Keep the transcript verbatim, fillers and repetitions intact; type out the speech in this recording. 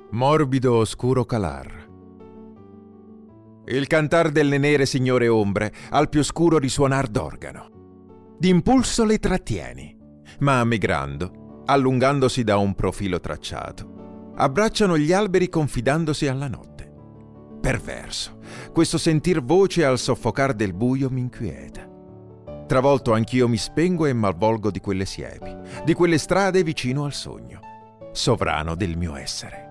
Morbido oscuro calar. Il cantar delle nere signore ombre al più scuro risuonar d'organo. D'impulso le trattieni, ma migrando, allungandosi da un profilo tracciato, abbracciano gli alberi confidandosi alla notte. Perverso, questo sentir voce al soffocar del buio m'inquieta. Travolto anch'io mi spengo e m'avvolgo di quelle siepi, di quelle strade vicino al sogno, sovrano del mio essere.